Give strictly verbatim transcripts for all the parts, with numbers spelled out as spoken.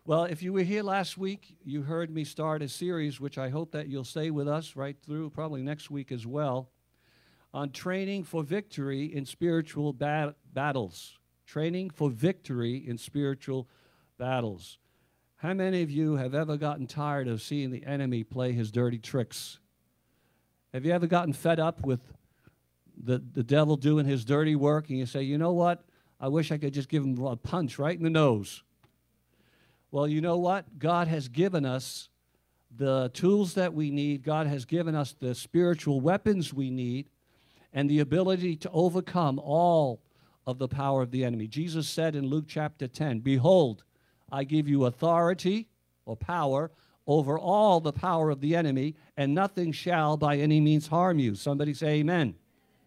Well, if you were here last week, you heard me start a series, which I hope that you'll stay with us right through, probably next week as well, on training for victory in spiritual bat battles. Training for victory in spiritual battles. How many of you have ever gotten tired of seeing the enemy play his dirty tricks? Have you ever gotten fed up with the, the devil doing his dirty work, and you say, you know what? I wish I could just give him a punch right in the nose. Well, you know what? God has given us the tools that we need. God has given us the spiritual weapons we need and the ability to overcome all of the power of the enemy. Jesus said in Luke chapter ten, behold, I give you authority or power over all the power of the enemy, and nothing shall by any means harm you. Somebody say amen.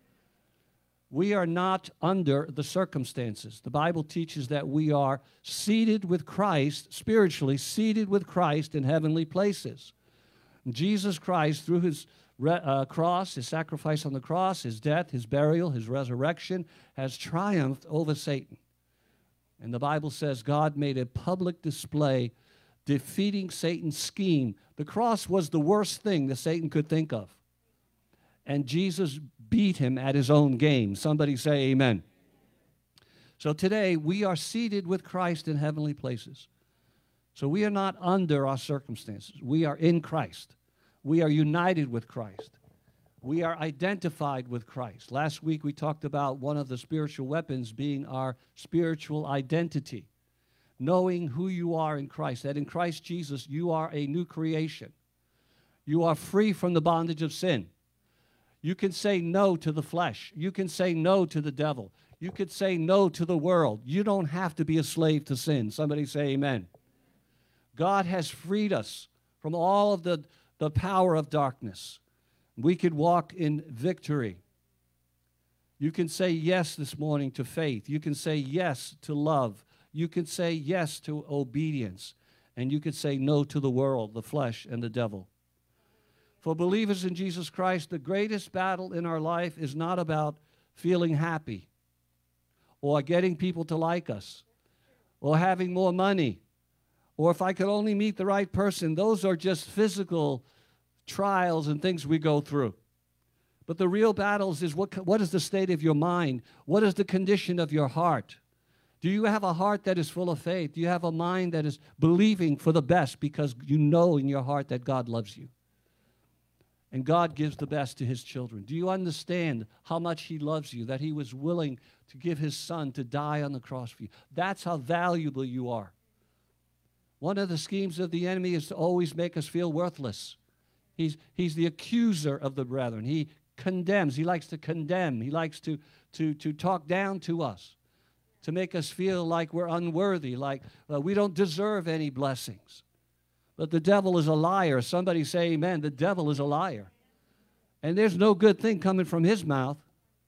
We are not under the circumstances. The Bible teaches that we are seated with Christ, spiritually seated with Christ in heavenly places. Jesus Christ, through his uh, cross, his sacrifice on the cross, his death, his burial, his resurrection, has triumphed over Satan. And the Bible says God made a public display defeating Satan's scheme. The cross was the worst thing that Satan could think of. And Jesus beat him at his own game. Somebody say amen. So today we are seated with Christ in heavenly places. So we are not under our circumstances. We are in Christ. We are united with Christ. We are identified with Christ. Last week we talked about one of the spiritual weapons being our spiritual identity. Knowing who you are in Christ, that in Christ Jesus you are a new creation. You are free from the bondage of sin. You can say no to the flesh. You can say no to the devil. You could say no to the world. You don't have to be a slave to sin. Somebody say amen. God has freed us from all of the, the power of darkness. We could walk in victory. You can say yes this morning to faith. You can say yes to love. You can say yes to obedience. And you can say no to the world, the flesh, and the devil. For believers in Jesus Christ, the greatest battle in our life is not about feeling happy or getting people to like us or having more money or if I could only meet the right person. Those are just physical trials and things we go through. But the real battles is what, what is the state of your mind? What is the condition of your heart? Do you have a heart that is full of faith? Do you have a mind that is believing for the best because you know in your heart that God loves you? And God gives the best to his children. Do you understand how much he loves you, that he was willing to give his son to die on the cross for you? That's how valuable you are. One of the schemes of the enemy is to always make us feel worthless. He's, he's the accuser of the brethren. He condemns. He likes to condemn. He likes to, to, to talk down to us, to make us feel like we're unworthy, like uh, we don't deserve any blessings. But the devil is a liar. Somebody say amen. The devil is a liar. And there's no good thing coming from his mouth.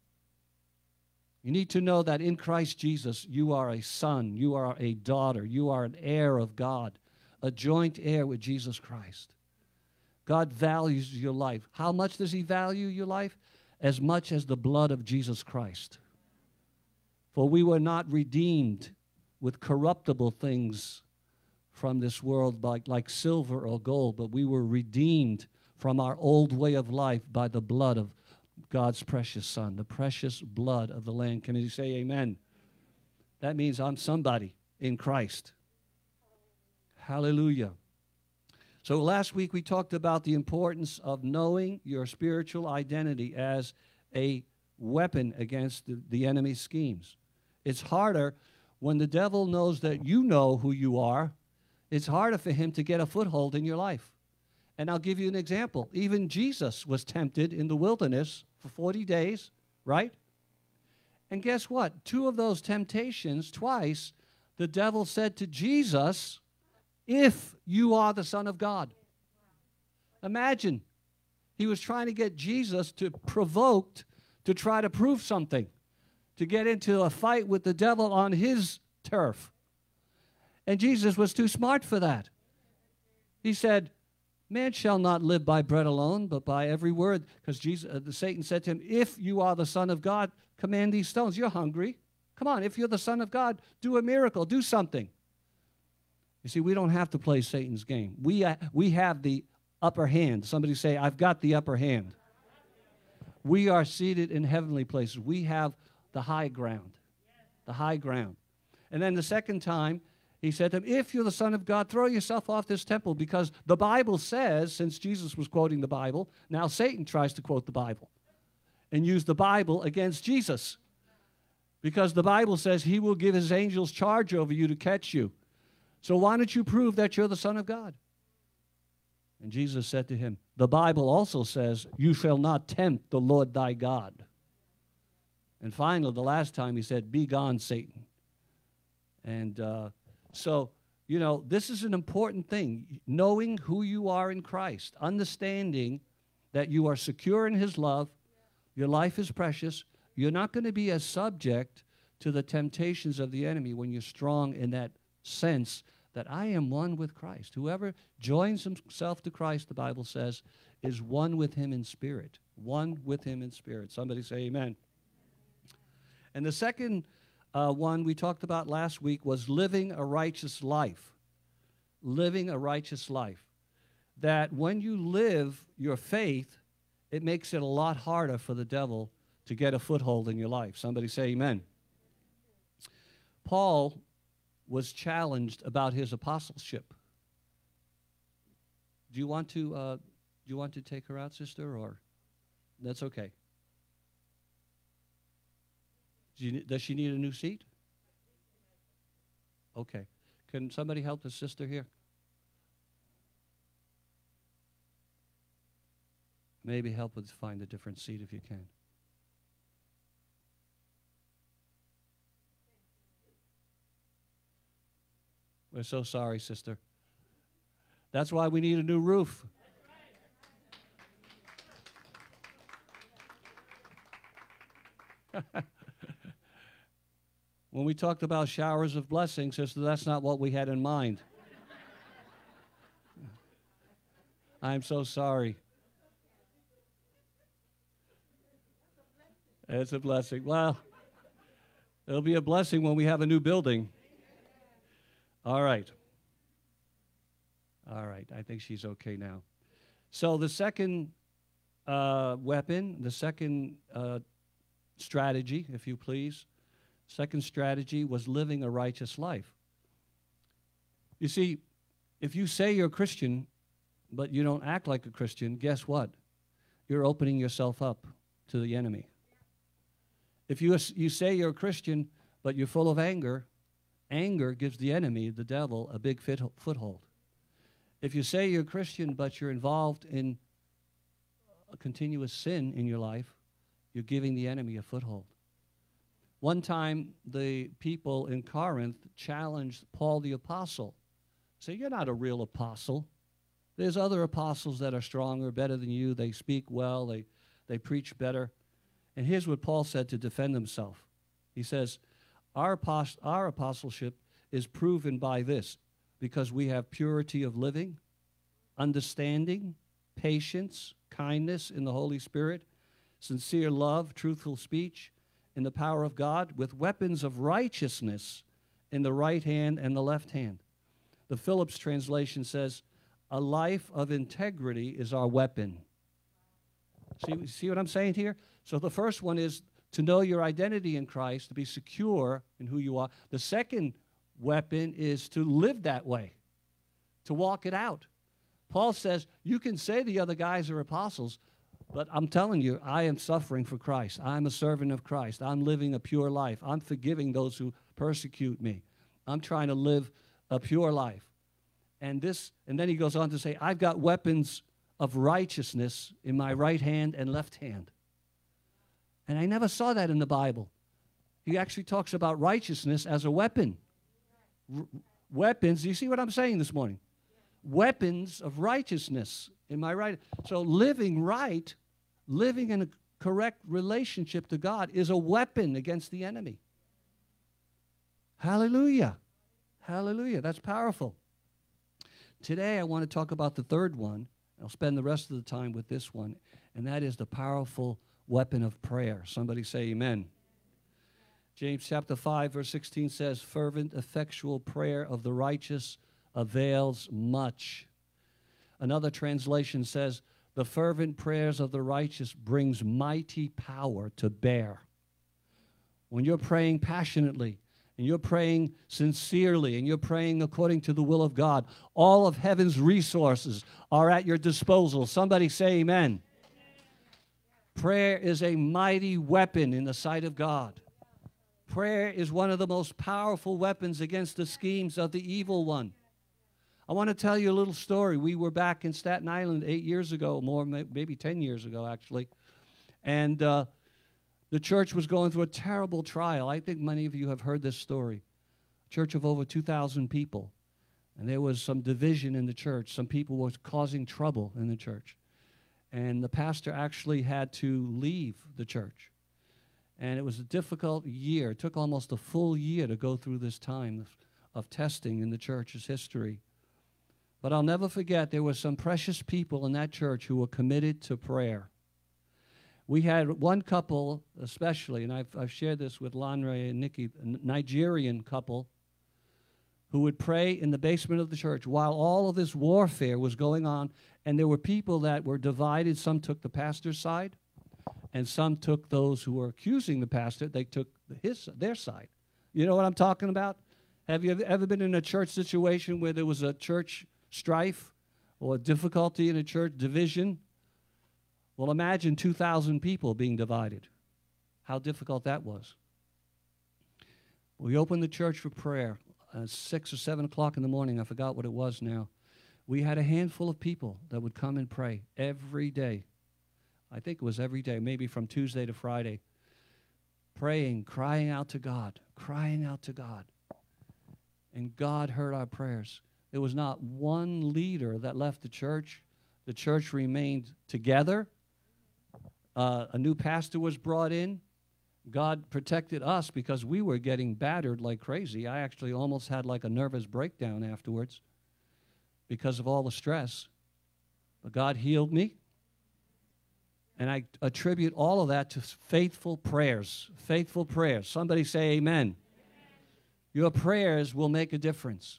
You need to know that in Christ Jesus, you are a son, you are a daughter, you are an heir of God, a joint heir with Jesus Christ. God values your life. How much does he value your life? As much as the blood of Jesus Christ. For we were not redeemed with corruptible things from this world like, like silver or gold, but we were redeemed from our old way of life by the blood of God's precious Son, the precious blood of the Lamb. Can you say amen? That means I'm somebody in Christ. Hallelujah. So last week we talked about the importance of knowing your spiritual identity as a weapon against the, the enemy's schemes. It's harder when the devil knows that you know who you are. It's harder for him to get a foothold in your life. And I'll give you an example. Even Jesus was tempted in the wilderness for forty days, right? And guess what? Two of those temptations, twice, the devil said to Jesus, if you are the Son of God. Imagine, he was trying to get Jesus to provoked to try to prove something, to get into a fight with the devil on his turf. And Jesus was too smart for that. He said, man shall not live by bread alone, but by every word. Because Jesus, uh, the Satan said to him, if you are the Son of God, command these stones. You're hungry. Come on, if you're the Son of God, do a miracle, do something. You see, we don't have to play Satan's game. We, uh, we have the upper hand. Somebody say, I've got the upper hand. We are seated in heavenly places. We have the high ground, the high ground. And then the second time, he said to him, if you're the Son of God, throw yourself off this temple, because the Bible says, since Jesus was quoting the Bible, now Satan tries to quote the Bible and use the Bible against Jesus, because the Bible says he will give his angels charge over you to catch you. So why don't you prove that you're the Son of God? And Jesus said to him, the Bible also says, you shall not tempt the Lord thy God. And finally, the last time he said, be gone, Satan. And uh, so, you know, this is an important thing, knowing who you are in Christ, understanding that you are secure in his love, your life is precious, you're not going to be as subject to the temptations of the enemy when you're strong in that sense that I am one with Christ. Whoever joins himself to Christ, the Bible says, is one with him in spirit. One with him in spirit. Somebody say amen. And the second uh, one we talked about last week was living a righteous life. Living a righteous life. That when you live your faith, it makes it a lot harder for the devil to get a foothold in your life. Somebody say amen. Paul was challenged about his apostleship. Do you want to uh, do you want to take her out, sister, or that's okay? Do you, does she need a new seat? Okay. Can somebody help the sister here? Maybe help us find a different seat if you can. We're so sorry, sister. That's why we need a new roof. When we talked about showers of blessing, sister, that's not what we had in mind. I'm so sorry. It's a blessing. Well, it'll be a blessing when we have a new building. All right. All right. I think she's okay now. So the second uh, weapon, the second uh, strategy, if you please, second strategy was living a righteous life. You see, if you say you're a Christian, but you don't act like a Christian, guess what? You're opening yourself up to the enemy. If you, you say you're a Christian, but you're full of anger, anger gives the enemy, the devil, a big fit, foothold. If you say you're a Christian, but you're involved in a continuous sin in your life, you're giving the enemy a foothold. One time, the people in Corinth challenged Paul the apostle. Say, you're not a real apostle. There's other apostles that are stronger, better than you. They speak well. They, they preach better. And here's what Paul said to defend himself. He says, our, apost- our apostleship is proven by this, because we have purity of living, understanding, patience, kindness in the Holy Spirit, sincere love, truthful speech, in the power of God, with weapons of righteousness in the right hand and the left hand. The Phillips translation says, a life of integrity is our weapon. See, see what I'm saying here? So the first one is to know your identity in Christ, to be secure in who you are. The second weapon is to live that way, to walk it out. Paul says, you can say the other guys are apostles, but I'm telling you, I am suffering for Christ. I'm a servant of Christ. I'm living a pure life. I'm forgiving those who persecute me. I'm trying to live a pure life. And this, and then he goes on to say, I've got weapons of righteousness in my right hand and left hand. And I never saw that in the Bible. He actually talks about righteousness as a weapon. R- weapons, do you see what I'm saying this morning? Weapons of righteousness in my right. So living right, living in a correct relationship to God is a weapon against the enemy. Hallelujah. Hallelujah. That's powerful. Today I want to talk about the third one. I'll spend the rest of the time with this one, and that is the powerful weapon of prayer. Somebody say amen. James chapter five, verse sixteen says, fervent, effectual prayer of the righteous avails much. Another translation says, the fervent prayers of the righteous brings mighty power to bear. When you're praying passionately, and you're praying sincerely, and you're praying according to the will of God, all of heaven's resources are at your disposal. Somebody say amen. Prayer is a mighty weapon in the sight of God. Prayer is one of the most powerful weapons against the schemes of the evil one. I want to tell you a little story. We were back in Staten Island eight years ago, more maybe ten years ago, actually. And uh, the church was going through a terrible trial. I think many of you have heard this story. A church of over two thousand people. And there was some division in the church. Some people were causing trouble in the church. And the pastor actually had to leave the church. And it was a difficult year. It took almost a full year to go through this time of, of testing in the church's history. But I'll never forget, there were some precious people in that church who were committed to prayer. We had one couple especially, and I've, I've shared this with Lanre and Nikki, a Nigerian couple, who would pray in the basement of the church while all of this warfare was going on. And there were people that were divided. Some took the pastor's side, and some took those who were accusing the pastor. They took his, their side. You know what I'm talking about? Have you ever been in a church situation where there was a church strife or difficulty in a church division? Well, imagine two thousand people being divided. How difficult that was. We opened the church for prayer. Uh, six or seven o'clock in the morning, I forgot what it was now. We had a handful of people that would come and pray every day. I think it was every day, maybe from Tuesday to Friday. Praying, crying out to God, crying out to God. And God heard our prayers. There was not one leader that left the church. The church remained together. Uh, a new pastor was brought in. God protected us because we were getting battered like crazy. I actually almost had like a nervous breakdown afterwards because of all the stress. But God healed me. And I attribute all of that to faithful prayers. Faithful prayers. Somebody say amen. Amen. Your prayers will make a difference.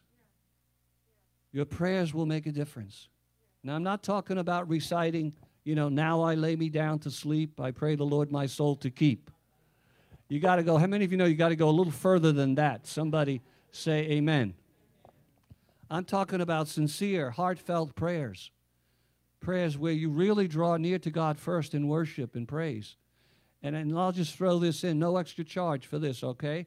Your prayers will make a difference. Now, I'm not talking about reciting, you know, now I lay me down to sleep. I pray the Lord my soul to keep. You got to go. How many of you know you got to go a little further than that? Somebody say amen. I'm talking about sincere, heartfelt prayers. Prayers where you really draw near to God first in worship and praise. And, and I'll just throw this in. No extra charge for this, okay?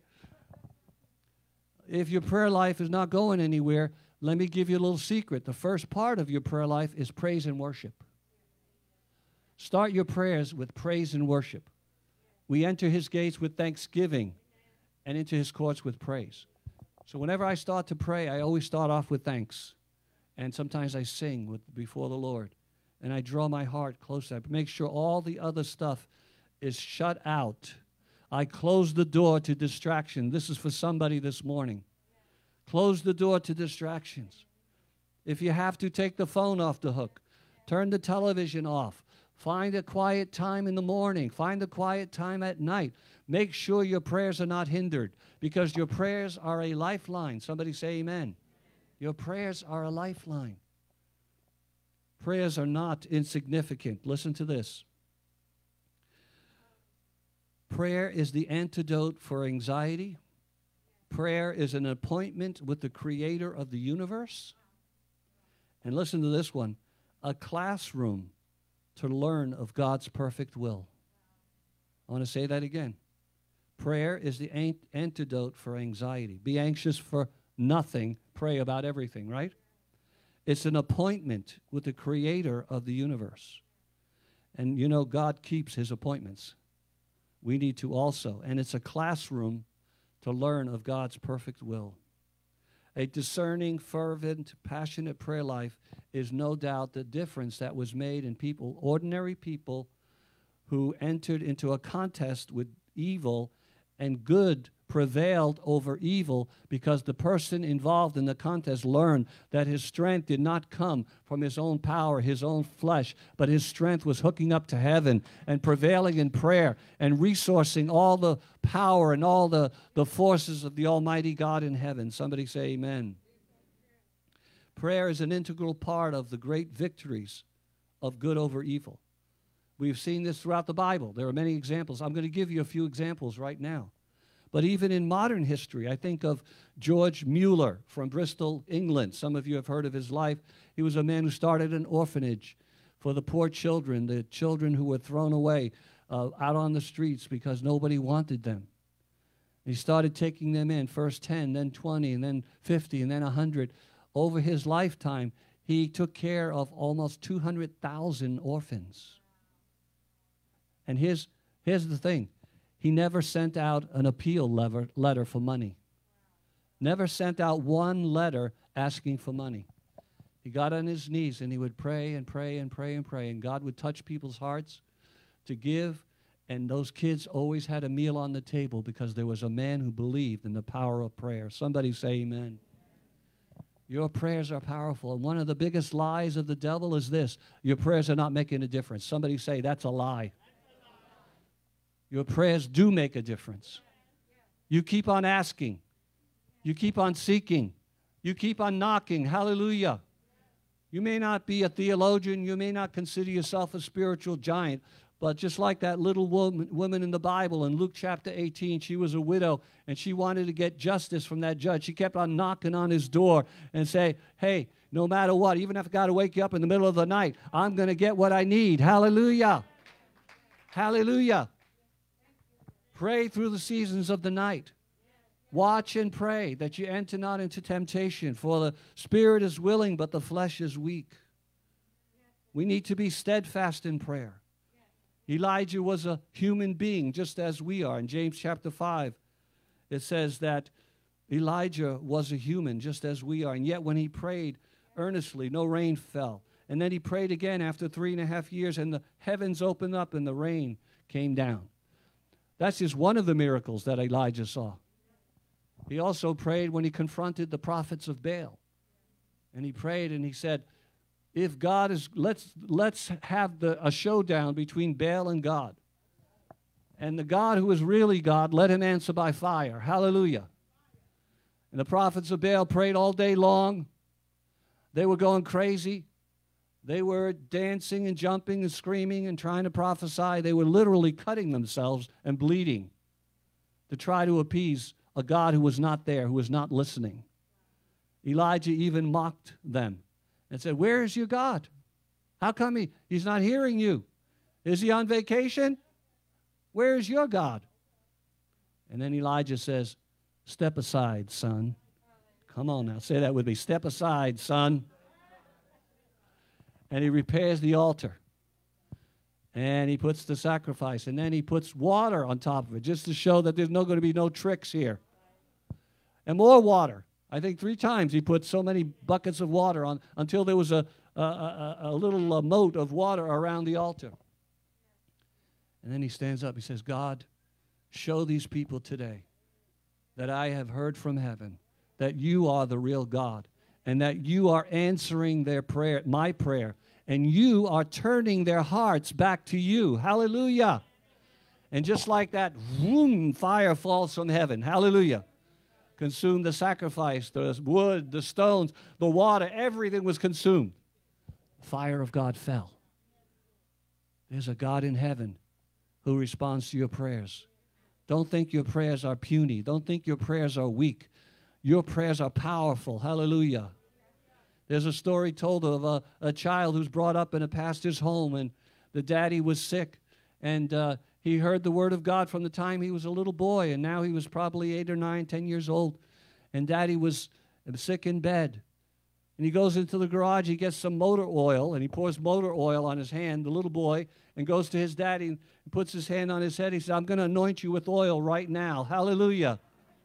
If your prayer life is not going anywhere, let me give you a little secret. The first part of your prayer life is praise and worship. Start your prayers with praise and worship. We enter his gates with thanksgiving and into his courts with praise. So whenever I start to pray, I always start off with thanks. And sometimes I sing with, before the Lord. And I draw my heart closer. I make sure all the other stuff is shut out. I close the door to distraction. This is for somebody this morning. Close the door to distractions. If you have to, take the phone off the hook. Turn the television off. Find a quiet time in the morning. Find a quiet time at night. Make sure your prayers are not hindered because your prayers are a lifeline. Somebody say amen. Your prayers are a lifeline. Prayers are not insignificant. Listen to this. Prayer is the antidote for anxiety. Prayer is an appointment with the Creator of the universe. And listen to this one. A classroom to learn of God's perfect will. I want to say that again. Prayer is the ant antidote for anxiety. Be anxious for nothing. Pray about everything, right? It's an appointment with the Creator of the universe. And you know, God keeps his appointments. We need to also. And it's a classroom to learn of God's perfect will. A discerning, fervent, passionate prayer life is no doubt the difference that was made in people, ordinary people who entered into a contest with evil, and good prevailed over evil because the person involved in the contest learned that his strength did not come from his own power, his own flesh, but his strength was hooking up to heaven and prevailing in prayer and resourcing all the power and all the, the forces of the Almighty God in heaven. Somebody say amen. Prayer is an integral part of the great victories of good over evil. We've seen this throughout the Bible. There are many examples. I'm going to give you a few examples right now. But even in modern history, I think of George Mueller from Bristol, England. Some of you have heard of his life. He was a man who started an orphanage for the poor children, the children who were thrown away uh, out on the streets because nobody wanted them. He started taking them in, first ten, then twenty, and then fifty, and then one hundred. Over his lifetime, he took care of almost two hundred thousand orphans. And here's, here's the thing. He never sent out an appeal letter, letter for money. Never sent out one letter asking for money. He got on his knees and he would pray and pray and pray and pray, and God would touch people's hearts to give, and those kids always had a meal on the table because there was a man who believed in the power of prayer. Somebody say amen. Your prayers are powerful, and one of the biggest lies of the devil is this: your prayers are not making a difference. Somebody say that's a lie. Your prayers do make a difference. You keep on asking. You keep on seeking. You keep on knocking. Hallelujah. You may not be a theologian. You may not consider yourself a spiritual giant. But just like that little woman, woman in the Bible in Luke chapter eighteen, she was a widow, and she wanted to get justice from that judge. She kept on knocking on his door and say, hey, no matter what, even if I got to wake you up in the middle of the night, I'm going to get what I need. Hallelujah. Hallelujah. Pray through the seasons of the night. Watch and pray that you enter not into temptation, for the spirit is willing, but the flesh is weak. We need to be steadfast in prayer. Elijah was a human being just as we are. In James chapter five, it says that Elijah was a human just as we are. And yet when he prayed earnestly, no rain fell. And then he prayed again after three and a half years, and the heavens opened up and the rain came down. That's just one of the miracles that Elijah saw. He also prayed when he confronted the prophets of Baal. And he prayed and he said, if God is, let's, let's have the, a showdown between Baal and God. And the God who is really God, let him answer by fire. Hallelujah. And the prophets of Baal prayed all day long. They were going crazy. They were dancing and jumping and screaming and trying to prophesy. They were literally cutting themselves and bleeding to try to appease a God who was not there, who was not listening. Elijah even mocked them and said, where is your God? How come he, he's not hearing you? Is he on vacation? Where is your God? And then Elijah says, step aside, son. Come on now, say that with me. Step aside, son. And he repairs the altar. And he puts the sacrifice. And then he puts water on top of it just to show that there's no going to be no tricks here. And more water. I think three times he put so many buckets of water on until there was a, a, a, a little uh, moat of water around the altar. And then he stands up. He says, God, show these people today that I have heard from heaven that you are the real God and that you are answering their prayer, my prayer, and you are turning their hearts back to you. Hallelujah. And just like that, boom, fire falls from heaven. Hallelujah. Consumed the sacrifice, the wood, the stones, the water, everything was consumed. The fire of God fell. There's a God in heaven who responds to your prayers. Don't think your prayers are puny. Don't think your prayers are weak. Your prayers are powerful. Hallelujah. There's a story told of a, a child who's brought up in a pastor's home, and the daddy was sick, and uh, he heard the word of God from the time he was a little boy, and now he was probably eight or nine, ten years old, and daddy was sick in bed. And he goes into the garage, he gets some motor oil, and he pours motor oil on his hand, the little boy, and goes to his daddy and puts his hand on his head. He says, I'm going to anoint you with oil right now. Hallelujah.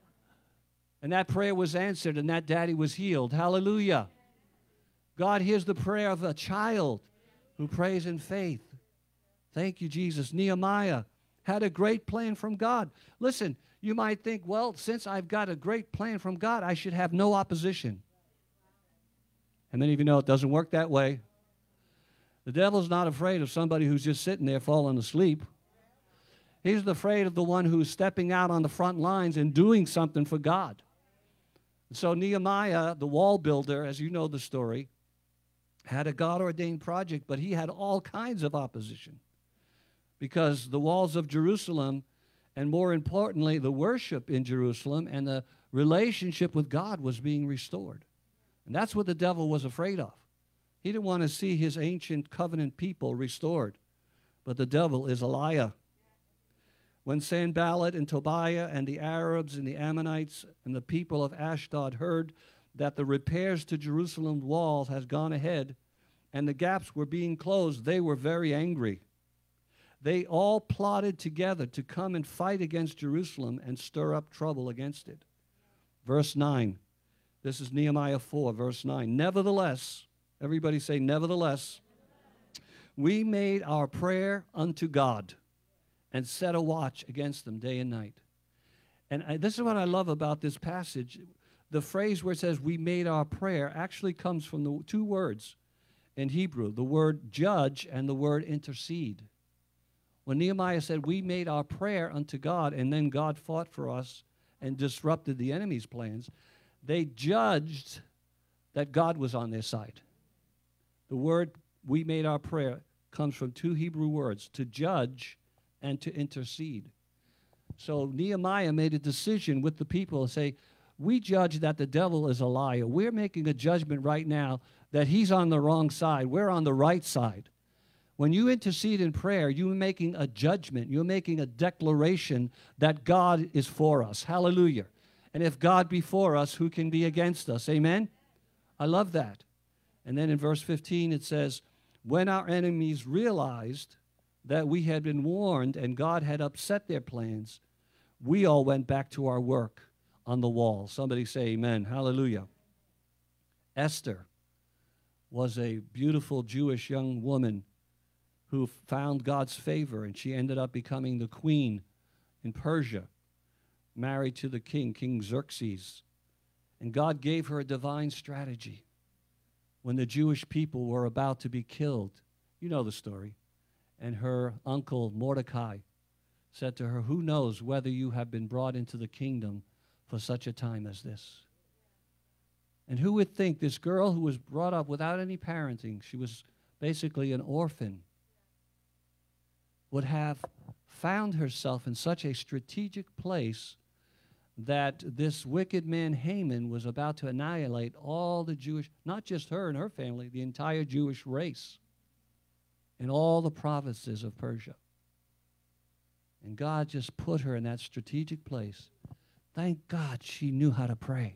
And that prayer was answered, and that daddy was healed. Hallelujah. God hears the prayer of a child who prays in faith. Thank you, Jesus. Nehemiah had a great plan from God. Listen, you might think, well, since I've got a great plan from God, I should have no opposition. And many of you know it doesn't work that way. The devil's not afraid of somebody who's just sitting there falling asleep. He's afraid of the one who's stepping out on the front lines and doing something for God. So Nehemiah, the wall builder, as you know the story, had a God-ordained project, but he had all kinds of opposition because the walls of Jerusalem, and more importantly, the worship in Jerusalem and the relationship with God was being restored. And that's what the devil was afraid of. He didn't want to see his ancient covenant people restored. But the devil is a liar. When Sanballat and Tobiah and the Arabs and the Ammonites and the people of Ashdod heard that the repairs to Jerusalem's walls had gone ahead and the gaps were being closed, they were very angry. They all plotted together to come and fight against Jerusalem and stir up trouble against it. Verse nine. This is Nehemiah four, verse nine. Nevertheless, everybody say, nevertheless, we made our prayer unto God and set a watch against them day and night. And I, this is what I love about this passage. The phrase where it says we made our prayer actually comes from the two words in Hebrew, the word judge and the word intercede. When Nehemiah said we made our prayer unto God and then God fought for us and disrupted the enemy's plans, they judged that God was on their side. The word we made our prayer comes from two Hebrew words, to judge and to intercede. So Nehemiah made a decision with the people and say, we judge that the devil is a liar. We're making a judgment right now that he's on the wrong side. We're on the right side. When you intercede in prayer, you're making a judgment. You're making a declaration that God is for us. Hallelujah. And if God be for us, who can be against us? Amen? I love that. And then in verse fifteen it says, when our enemies realized that we had been warned and God had upset their plans, we all went back to our work on the wall. Somebody say amen. Hallelujah. Esther was a beautiful Jewish young woman who found God's favor, and she ended up becoming the queen in Persia, married to the king, King Xerxes. And God gave her a divine strategy when the Jewish people were about to be killed. You know the story. And her uncle Mordecai said to her, who knows whether you have been brought into the kingdom for such a time as this? And who would think this girl who was brought up without any parenting, she was basically an orphan, would have found herself in such a strategic place that this wicked man Haman was about to annihilate all the Jewish, not just her and her family, the entire Jewish race in all the provinces of Persia. And God just put her in that strategic place. Thank God she knew how to pray.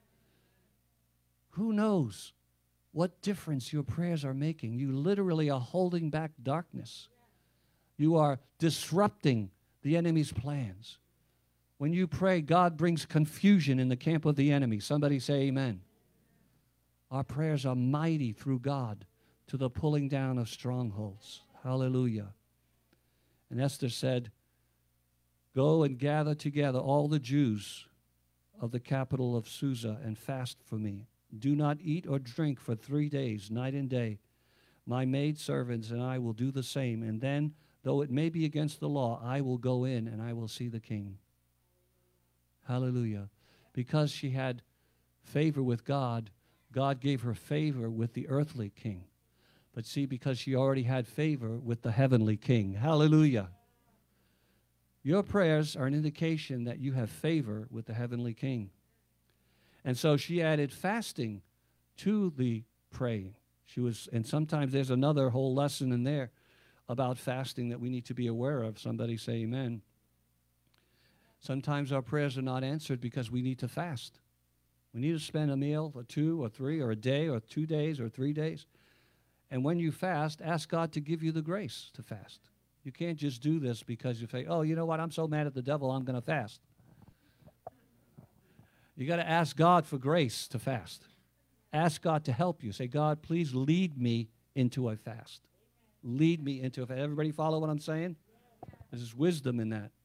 Who knows what difference your prayers are making? You literally are holding back darkness. You are disrupting the enemy's plans. When you pray, God brings confusion in the camp of the enemy. Somebody say amen. Our prayers are mighty through God to the pulling down of strongholds. Hallelujah. And Esther said, go and gather together all the Jews of the capital of Susa and fast for me. Do not eat or drink for three days, night and day. My maidservants and I will do the same. And then, though it may be against the law, I will go in and I will see the king. Hallelujah. Because she had favor with God, God gave her favor with the earthly king. But see, because she already had favor with the heavenly king. Hallelujah. Your prayers are an indication that you have favor with the heavenly king. And so she added fasting to the praying. She was, and sometimes there's another whole lesson in there about fasting that we need to be aware of. Somebody say amen. Sometimes our prayers are not answered because we need to fast. We need to spend a meal or two or three or a day or two days or three days. And when you fast, ask God to give you the grace to fast. You can't just do this because you say, oh, you know what, I'm so mad at the devil, I'm going to fast. You got to ask God for grace to fast. Ask God to help you. Say, God, please lead me into a fast. Lead me into a fast. Everybody follow what I'm saying? There's wisdom in that.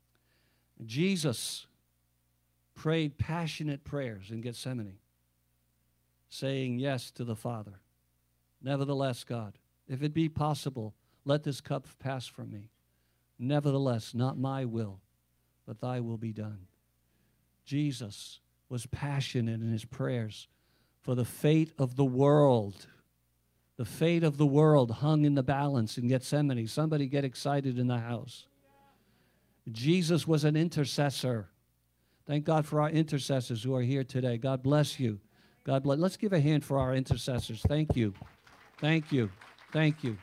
Jesus prayed passionate prayers in Gethsemane, saying yes to the Father. Nevertheless, God, if it be possible, let this cup pass from me. Nevertheless, not my will, but thy will be done. Jesus was passionate in his prayers for the fate of the world. The fate of the world hung in the balance in Gethsemane. Somebody get excited in the house. Jesus was an intercessor. Thank God for our intercessors who are here today. God bless you. God bless. Let's give a hand for our intercessors. Thank you. Thank you. Thank you.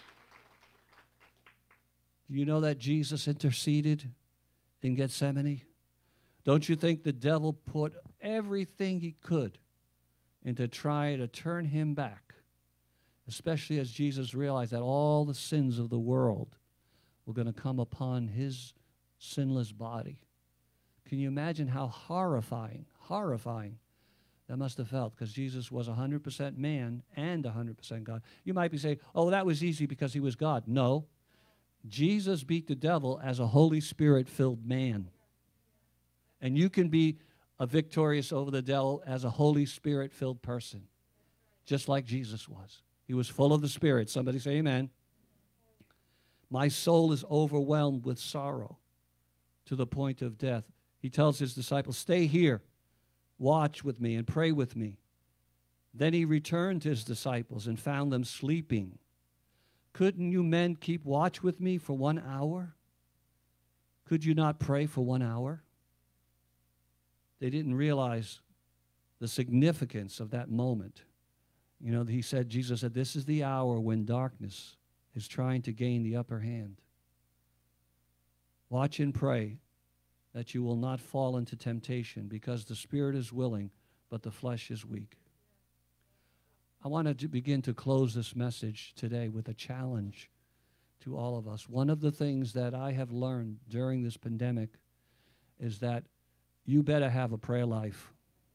Do you know that Jesus interceded in Gethsemane? Don't you think the devil put everything he could into trying to turn him back, especially as Jesus realized that all the sins of the world were going to come upon his sinless body? Can you imagine how horrifying, horrifying that must have felt? Because Jesus was one hundred percent man and one hundred percent God. You might be saying, oh, that was easy because he was God. No. Jesus beat the devil as a Holy Spirit-filled man. And you can be a victorious over the devil as a Holy Spirit-filled person, just like Jesus was. He was full of the Spirit. Somebody say amen. My soul is overwhelmed with sorrow to the point of death. He tells his disciples, stay here, watch with me and pray with me. Then he returned to his disciples and found them sleeping. Couldn't you men keep watch with me for one hour? Could you not pray for one hour? They didn't realize the significance of that moment. You know, he said, Jesus said, this is the hour when darkness is trying to gain the upper hand. Watch and pray that you will not fall into temptation, because the spirit is willing, but the flesh is weak. I wanted to begin to close this message today with a challenge to all of us. One of the things that I have learned during this pandemic is that you better have a prayer life.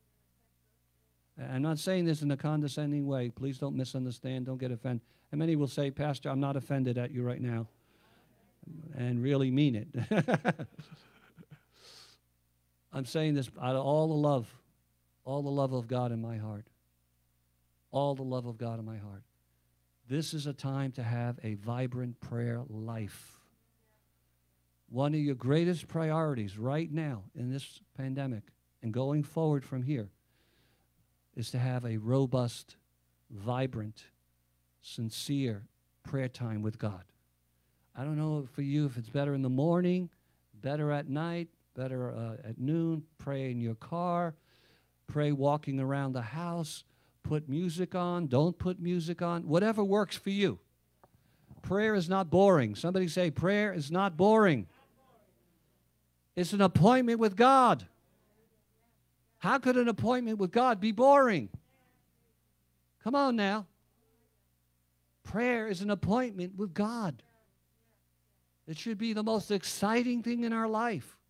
I'm not saying this in a condescending way. Please don't misunderstand. Don't get offended. And many will say, Pastor, I'm not offended at you right now, and really mean it. I'm saying this out of all the love, all the love of God in my heart. All the love of God in my heart. This is a time to have a vibrant prayer life. One of your greatest priorities right now in this pandemic and going forward from here is to have a robust, vibrant, sincere prayer time with God. I don't know for you if it's better in the morning, better at night, better uh, at noon. Pray in your car. Pray walking around the house. Put music on, don't put music on, whatever works for you. Prayer is not boring. Somebody say, prayer is not boring. It's an appointment with God. How could an appointment with God be boring? Come on now. Prayer is an appointment with God. It should be the most exciting thing in our life.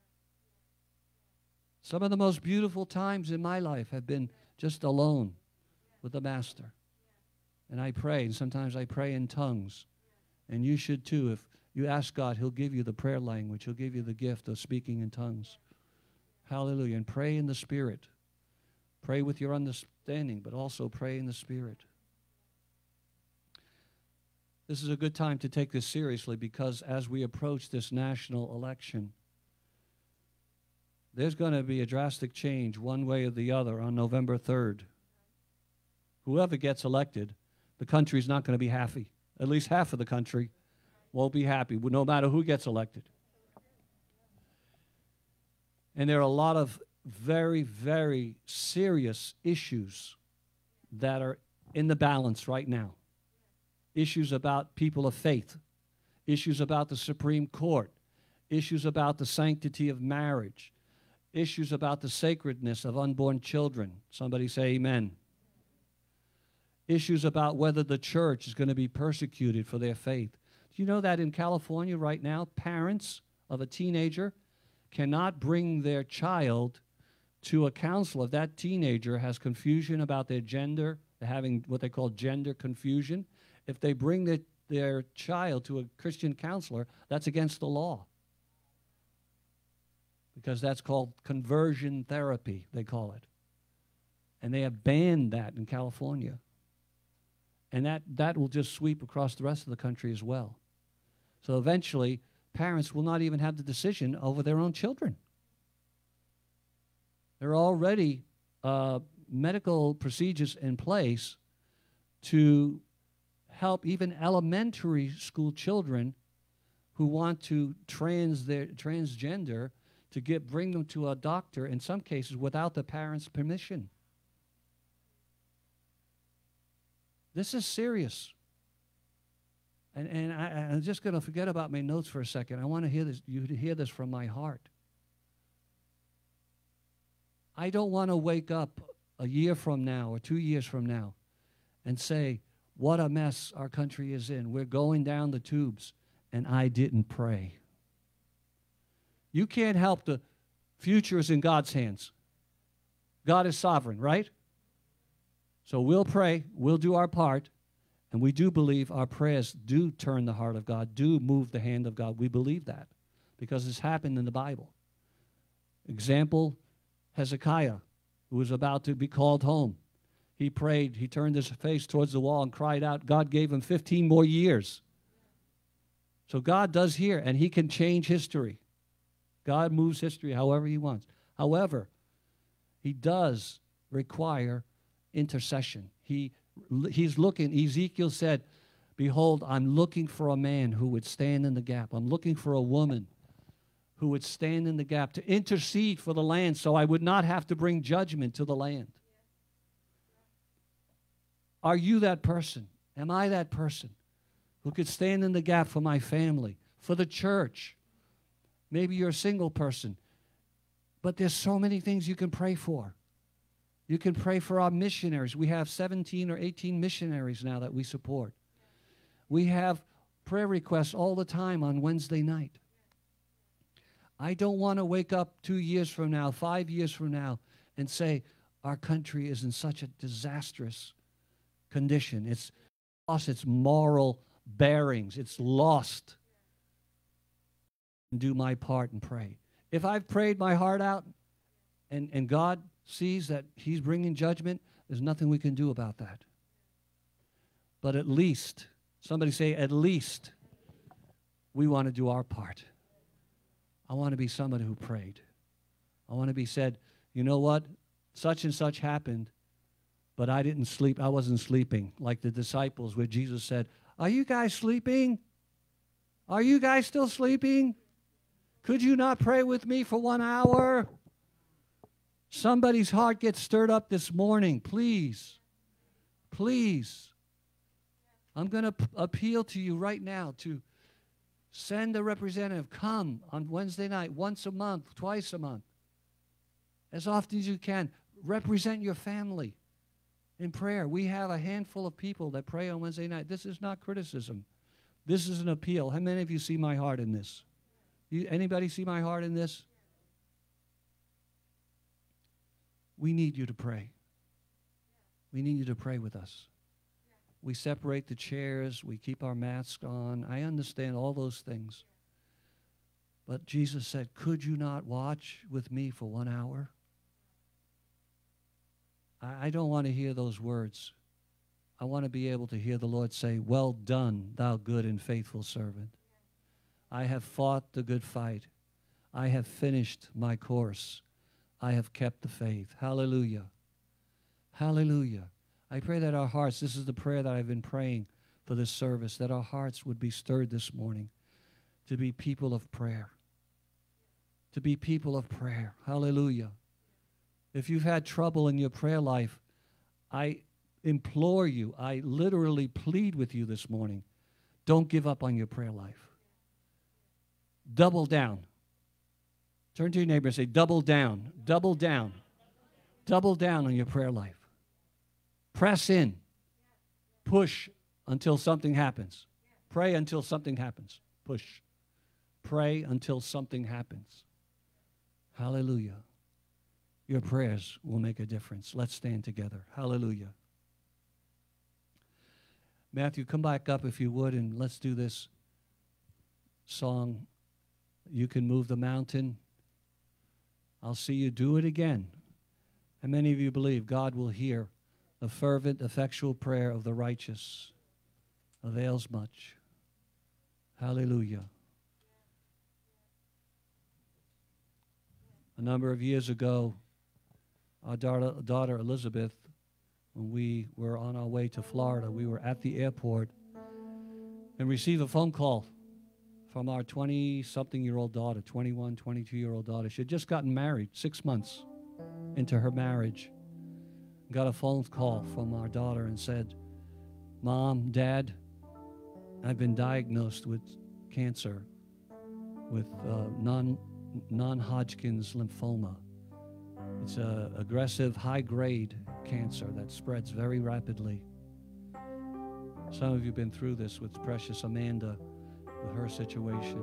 Some of the most beautiful times in my life have been just alone with the Master. And I pray, and sometimes I pray in tongues. And you should too. If you ask God, He'll give you the prayer language. He'll give you the gift of speaking in tongues. Hallelujah. And pray in the Spirit. Pray with your understanding, but also pray in the Spirit. This is a good time to take this seriously, because as we approach this national election, there's going to be a drastic change one way or the other on November third. Whoever gets elected, the country's not going to be happy. At least half of the country won't be happy, no matter who gets elected. And there are a lot of very, very serious issues that are in the balance right now. Issues about people of faith. Issues about the Supreme Court. Issues about the sanctity of marriage. Issues about the sacredness of unborn children. Somebody say amen. Issues about whether the church is going to be persecuted for their faith. Do you know that in California right now, parents of a teenager cannot bring their child to a counselor if that teenager has confusion about their gender, they're having what they call gender confusion? If they bring their, their child to a Christian counselor, that's against the law. Because that's called conversion therapy, they call it. And they have banned that in California. And that, that will just sweep across the rest of the country as well. So eventually, parents will not even have the decision over their own children. There are already uh, medical procedures in place to help even elementary school children who want to trans their transgender to get bring them to a doctor, in some cases without the parents' permission. This is serious. And, and I, I'm just going to forget about my notes for a second. I want to hear this, you to hear this from my heart. I don't want to wake up a year from now or two years from now and say, what a mess our country is in. We're going down the tubes, and I didn't pray. You can't help the future is in God's hands. God is sovereign, right? So we'll pray, we'll do our part, and we do believe our prayers do turn the heart of God, do move the hand of God. We believe that because it's happened in the Bible. Example, Hezekiah, who was about to be called home. He prayed, he turned his face towards the wall and cried out. God gave him fifteen more years. So God does hear, and he can change history. God moves history however he wants. However, he does require intercession. He, he's looking, Ezekiel said, behold, I'm looking for a man who would stand in the gap. I'm looking for a woman who would stand in the gap to intercede for the land so I would not have to bring judgment to the land. Are you that person? Am I that person who could stand in the gap for my family, for the church? Maybe you're a single person, but there's so many things you can pray for. You can pray for our missionaries. We have seventeen or eighteen missionaries now that we support. We have prayer requests all the time on Wednesday night. I don't want to wake up two years from now, five years from now, and say our country is in such a disastrous condition. It's lost its moral bearings. It's lost. Do my part and pray. If I've prayed my heart out and, and God sees that he's bringing judgment, there's nothing we can do about that. But at least, somebody say, at least we want to do our part. I want to be somebody who prayed. I want to be said, you know what? Such and such happened, but I didn't sleep. I wasn't sleeping like the disciples where Jesus said, are you guys sleeping? Are you guys still sleeping? Could you not pray with me for one hour? Somebody's heart gets stirred up this morning. Please, please. I'm going to p- appeal to you right now to send a representative. Come on Wednesday night, once a month, twice a month, as often as you can. Represent your family in prayer. We have a handful of people that pray on Wednesday night. This is not criticism. This is an appeal. How many of you see my heart in this? You, anybody see my heart in this? We need you to pray. We need you to pray with us. We separate the chairs. We keep our masks on. I understand all those things. But Jesus said, could you not watch with me for one hour? I, I don't want to hear those words. I want to be able to hear the Lord say, well done, thou good and faithful servant. I have fought the good fight. I have finished my course. I have kept the faith. Hallelujah. Hallelujah. I pray that our hearts, this is the prayer that I've been praying for this service, that our hearts would be stirred this morning to be people of prayer. To be people of prayer. Hallelujah. If you've had trouble in your prayer life, I implore you, I literally plead with you this morning, don't give up on your prayer life. Double down. Turn to your neighbor and say, double down, double down, double down on your prayer life. Press in. Push until something happens. Pray until something happens. Push. Pray until something happens. Hallelujah. Your prayers will make a difference. Let's stand together. Hallelujah. Matthew, come back up if you would, and let's do this song. You can move the mountain. I'll see you do it again. How many of you believe God will hear the fervent, effectual prayer of the righteous? Avails much. Hallelujah. A number of years ago, our daughter, daughter Elizabeth, when we were on our way to Florida, we were at the airport and received a phone call from our twenty-something-year-old daughter, twenty-one, twenty-two-year-old daughter. She had just gotten married, six months into her marriage. Got a phone call from our daughter and said, Mom, Dad, I've been diagnosed with cancer, with uh, non, non-Hodgkin's lymphoma. It's an aggressive, high-grade cancer that spreads very rapidly. Some of you have been through this with precious Amanda, with her situation.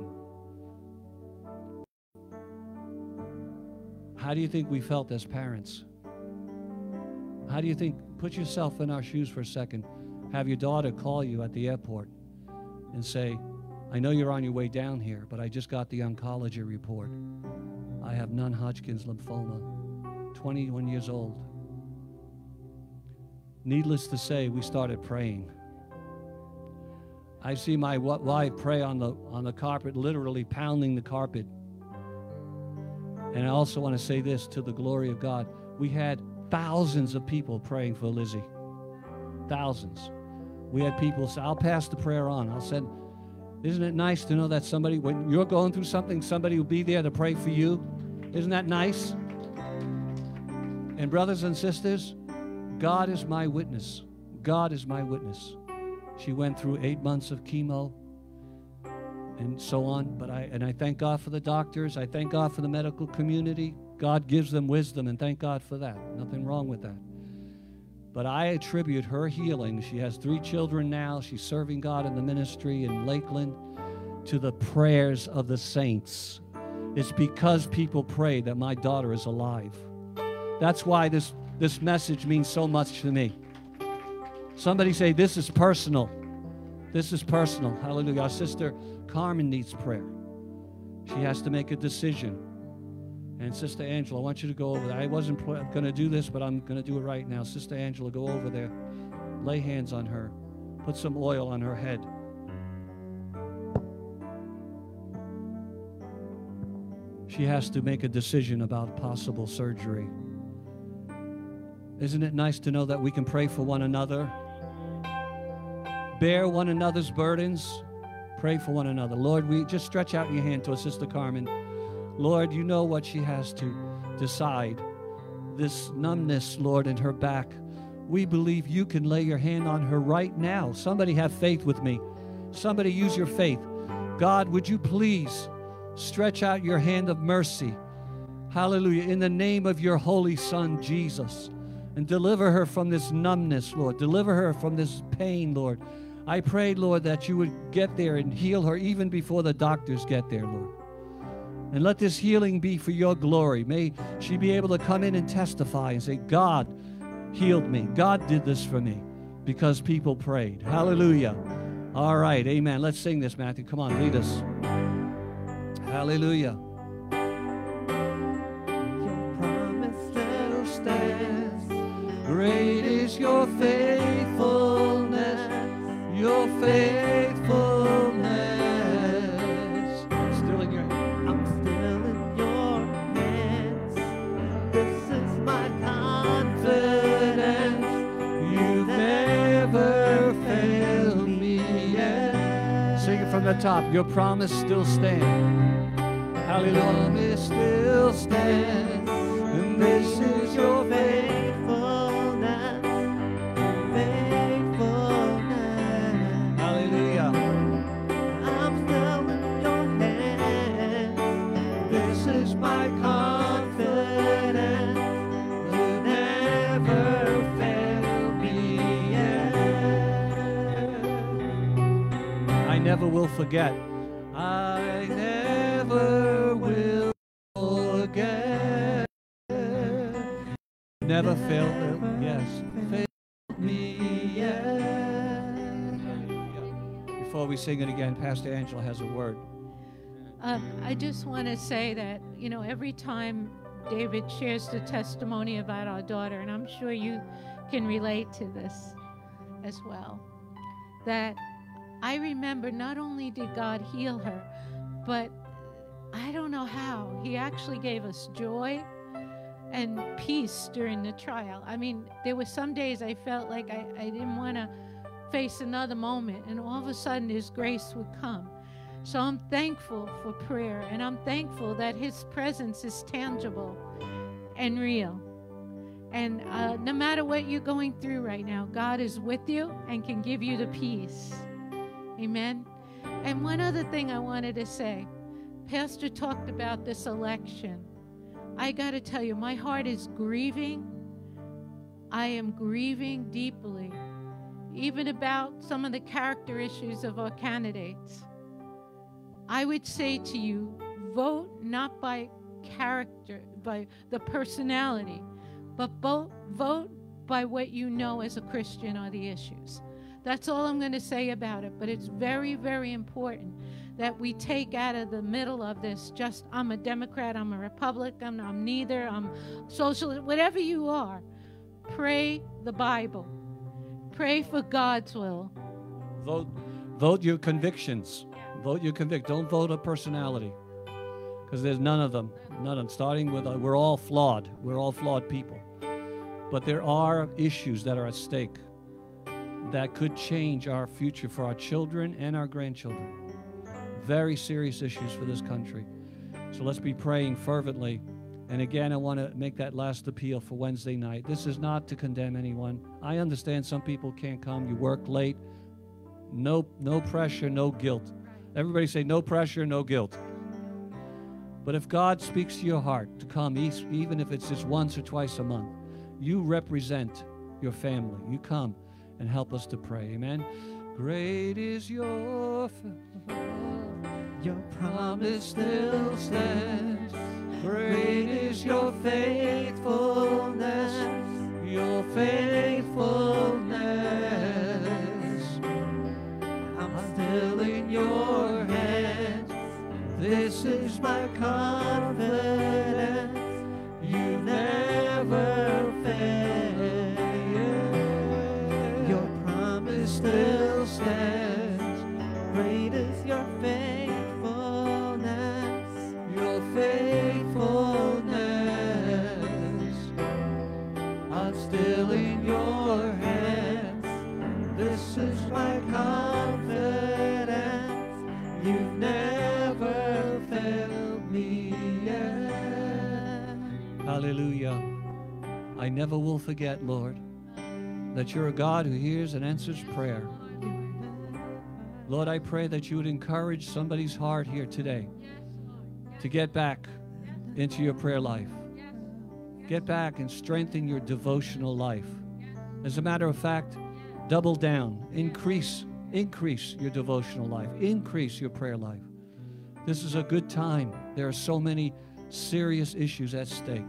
How do you think we felt as parents? How do you think, put yourself in our shoes for a second, have your daughter call you at the airport and say, I know you're on your way down here, but I just got the oncology report. I have non-Hodgkin's lymphoma, twenty-one years old. Needless to say, we started praying. I see my wife pray on the, on the carpet, literally pounding the carpet. And I also want to say this, to the glory of God. We had thousands of people praying for Lizzie. Thousands. We had people say, I'll pass the prayer on. I'll send. Isn't it nice to know that somebody, when you're going through something, somebody will be there to pray for you? Isn't that nice? And brothers and sisters, God is my witness. God is my witness. She went through eight months of chemo and so on. But I and I thank God for the doctors. I thank God for the medical community. God gives them wisdom, and thank God for that. Nothing wrong with that. But I attribute her healing. She has three children now. She's serving God in the ministry in Lakeland, to the prayers of the saints. It's because people pray that my daughter is alive. That's why this, this message means so much to me. Somebody say, this is personal. This is personal. Hallelujah. Our sister Carmen needs prayer. She has to make a decision. And Sister Angela, I want you to go over there. I wasn't going to do this, but I'm going to do it right now. Sister Angela, go over there. Lay hands on her. Put some oil on her head. She has to make a decision about possible surgery. Isn't it nice to know that we can pray for one another? Bear one another's burdens. Pray for one another. Lord, we just stretch out your hand to our Sister Carmen. Lord, you know what she has to decide. This numbness, Lord, in her back. We believe you can lay your hand on her right now. Somebody have faith with me. Somebody use your faith. God, would you please stretch out your hand of mercy. Hallelujah. In the name of your holy Son, Jesus. And deliver her from this numbness, Lord. Deliver her from this pain, Lord. I pray, Lord, that you would get there and heal her even before the doctors get there, Lord. And let this healing be for your glory. May she be able to come in and testify and say, God healed me. God did this for me because people prayed. Hallelujah. All right. Amen. Let's sing this, Matthew. Come on, lead us. Hallelujah. Your promise still stands. Great is your faithfulness. Your faithfulness. Still in your hands. I'm still in your hands. This is my confidence. You've never failed me yet. Sing it from the top. Your promise still stands. Hallelujah. Your promise still stands. And this is your faithfulness. Faithfulness. Hallelujah. I'm still in your hands. This is my confidence. You never failed me yet. I never will forget. I never will forget. Never failed, yes, failed me yet. Before we sing it again, Pastor Angela has a word. Um, I just want to say that, you know, every time David shares the testimony about our daughter, and I'm sure you can relate to this as well, that I remember not only did God heal her, but I don't know how. He actually gave us joy. and peace during the trial. I mean, there were some days I felt like I, I didn't want to face another moment, and all of a sudden His grace would come. So I'm thankful for prayer, and I'm thankful that His presence is tangible and real. And uh, no matter what you're going through right now, God is with you and can give you the peace. Amen. And one other thing I wanted to say, Pastor talked about this election. I got to tell you, my heart is grieving. I am grieving deeply, even about some of the character issues of our candidates. I would say to you, vote not by character, by the personality, but vote, vote by what you know as a Christian are the issues. That's all I'm going to say about it, but it's very, very important that we take out of the middle of this just, I'm a Democrat, I'm a Republican, I'm neither, I'm socialist, whatever you are. Pray the Bible. Pray for God's will. Vote, vote your convictions. Vote your convict. Don't vote a personality, because there's none of them. None of them. Starting with, uh, we're all flawed. We're all flawed people. But there are issues that are at stake that could change our future for our children and our grandchildren. Very serious issues for this country. So let's be praying fervently. And again, I want to make that last appeal for Wednesday night. This is not to condemn anyone. I understand some people can't come. You work late. No, no pressure, no guilt. Everybody say no pressure, no guilt. But if God speaks to your heart to come, even if it's just once or twice a month, you represent your family. You come and help us to pray. Amen. Great is your your promise still stands. Great is your faithfulness, your faithfulness. I'm still in your hands. This is my confidence. You never fail. Your promise still stands. Great is your faithfulness, your faithfulness. I'm still in your hands. This is my confidence. You've never failed me yet. Hallelujah. I never will forget, Lord, that you're a God who hears and answers prayer. Lord, I pray that you would encourage somebody's heart here today to get back into your prayer life. Get back and strengthen your devotional life. As a matter of fact, double down, increase, increase your devotional life, increase your prayer life. This is a good time. There are so many serious issues at stake.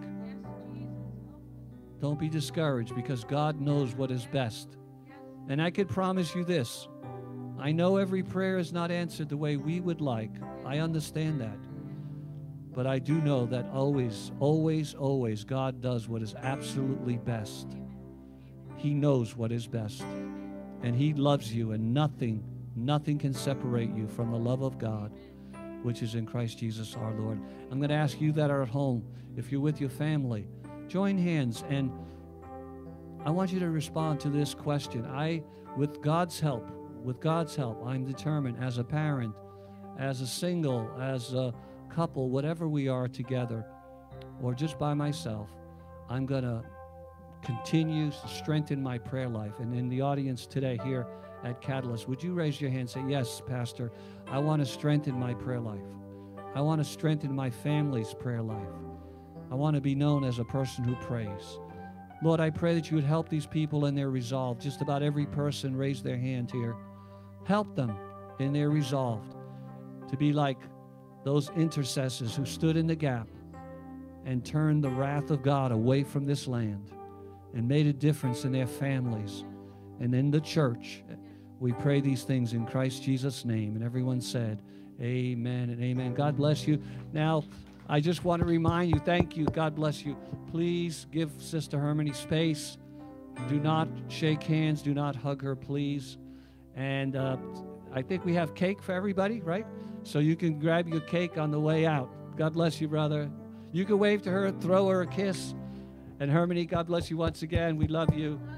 Don't be discouraged, because God knows what is best. And I could promise you this. I know every prayer is not answered the way we would like. I understand that. But I do know that always, always, always God does what is absolutely best. He knows what is best. And He loves you, and nothing, nothing can separate you from the love of God, which is in Christ Jesus our Lord. I'm going to ask you that are at home, if you're with your family, join hands, and I want you to respond to this question. I, with God's help, with God's help, I'm determined as a parent, as a single, as a couple, whatever we are together, or just by myself, I'm going to continue to strengthen my prayer life. And in the audience today here at Catalyst, would you raise your hand and say, yes, Pastor, I want to strengthen my prayer life. I want to strengthen my family's prayer life. I want to be known as a person who prays. Lord, I pray that you would help these people in their resolve. Just about every person raised their hand here. Help them in their resolve to be like those intercessors who stood in the gap and turned the wrath of God away from this land and made a difference in their families and in the church. We pray these things in Christ Jesus' name. And everyone said, amen and amen. God bless you. Now, I just want to remind you, thank you, God bless you. Please give Sister Hermione space. Do not shake hands. Do not hug her, please. And uh, I think we have cake for everybody, right? So you can grab your cake on the way out. God bless you, brother. You can wave to her, throw her a kiss. And Hermione, God bless you once again. We love you.